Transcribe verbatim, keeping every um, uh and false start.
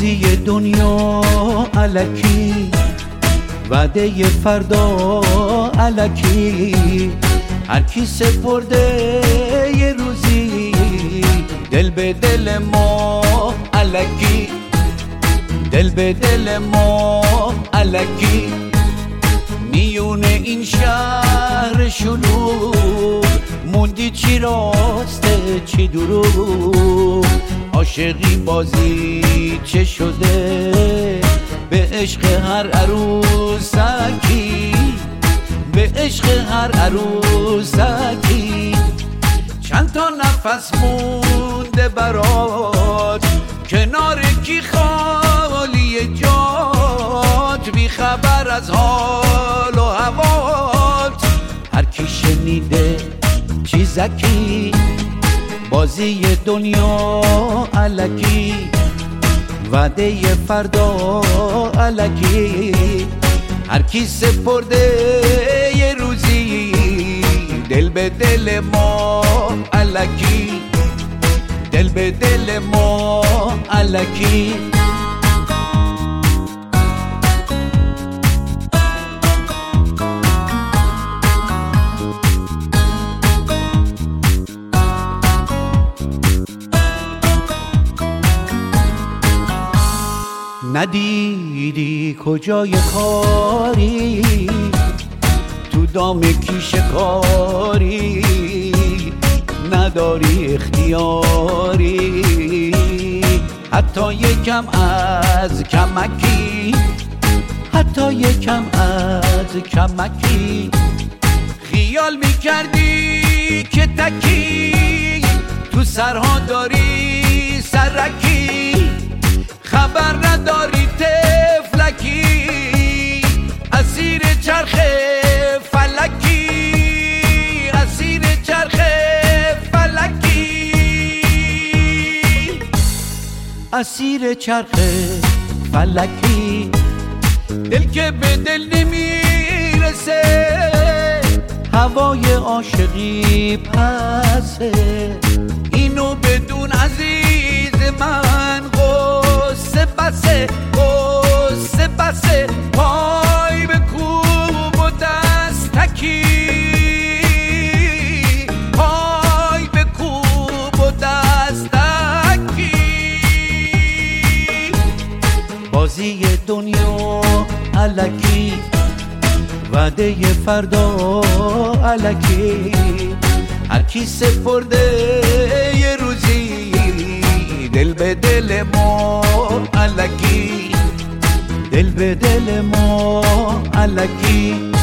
بازی دنیا الکی، وعده فردا الکی، هر کی سپرده یه روزی دل به دل ما الکی، دل به دل ما الکی. میونه این شهر شلوغ موندی چی راسته چی دروغ، عاشقی بازی چه شده به عشق هر عروسکی، به عشق هر عروسکی. چند تا نفس مونده برات کنار کی خالی جات، بی خبر از حال و هوات. هر کی شنیده چیزکی بازی دنیا الکی، وعده فردا الکی، هر کی سپرده یه روزی دل به دل ما الکی، دل به دل ما الکی. ندیدی کجای کاری تو دام کی شکاری، نداری اختیاری حتی یکم از کمکی، حتی یکم از کمکی. خیال میکردی که تکی تو سرها داری سرکی، خبر نداری تفلکی اسیر چرخ فلکی، اسیر چرخ فلکی، اسیر چرخ فلکی. دل که به دل نمیرسه هوای عاشقی پسه، اینو بدون عزیز من قصه بسه، قصه بسه. پای به کوب و دستکی، پای به کوب و دستکی. بازی دنیا الکی، وعده فردا الکی، هر کی سپرده یه روزی دل به دل ما الکی، دل به دل ما الکی.